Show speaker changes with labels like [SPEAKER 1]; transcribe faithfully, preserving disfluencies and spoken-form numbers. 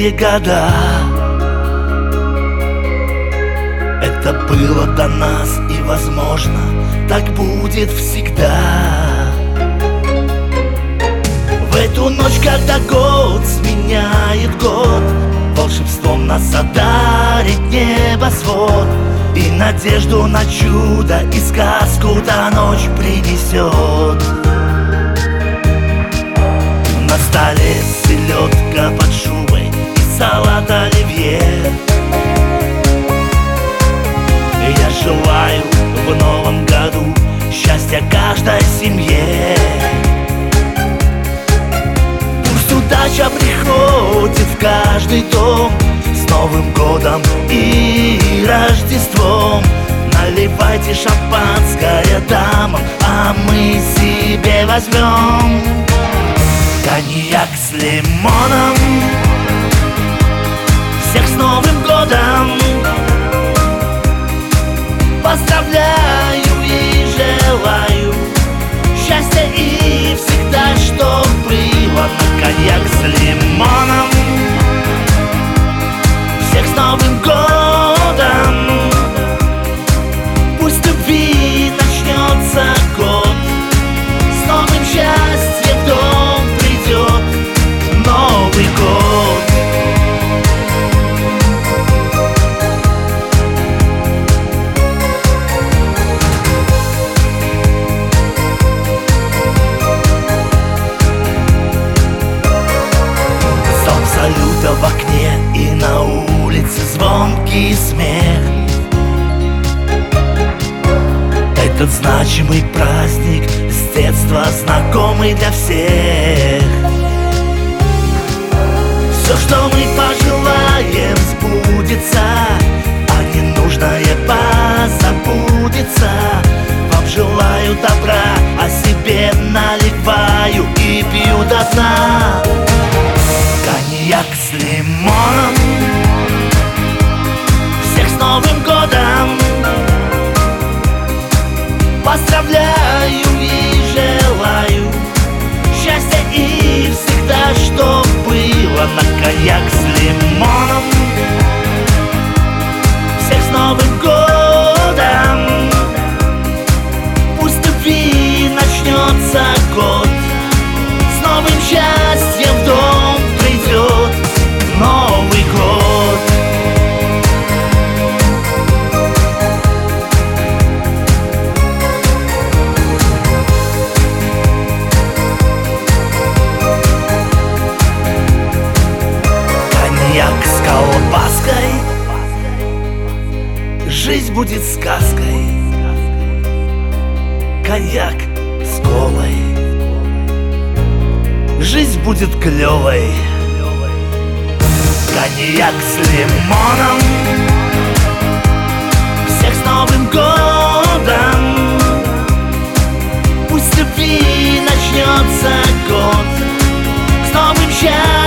[SPEAKER 1] золотые года. Это было до нас, и, возможно, так будет всегда. В эту ночь, когда год сменяет год, волшебством нас одарит небосвод, и надежду на чудо и сказку та ночь принесет. На столе селедка под шубой и салат оливье. Я желаю в новом году счастья каждой семье. Пусть удача приходит в каждый дом с Новым годом и Рождеством. Наливайте шампанское дамам, а мы себе возьмем коньяк с лимоном. Всех с Новым годом поздравляю и желаю счастья и всегда, чтоб было. На коньяк с лимоном. Всех с Новым годом. Пусть любви начнется год, с новым счастьем в дом придет Новый год. Звон салюта в окне и на улице звонкий смех. Этот значимый праздник с детства знакомый для всех. Все, что мы пожелаем, сбудется, а ненужное позабудется. Вам желаю добра, а себе наливаю и пью до дна коньяк с лимоном. Всех с Новым годом поздравляю и желаю счастья и всегда, что было. На коньяк с лимоном. Всех с Новым годом. Пусть любви начнется год, с новым счастьем в дом придет Новый год. Коньяк с колбаской, жизнь будет сказкой. Коньяк с колой, жизнь будет клевой. Коньяк с лимоном. Всех с Новым годом. Пусть любви начнется год, с новым счастьем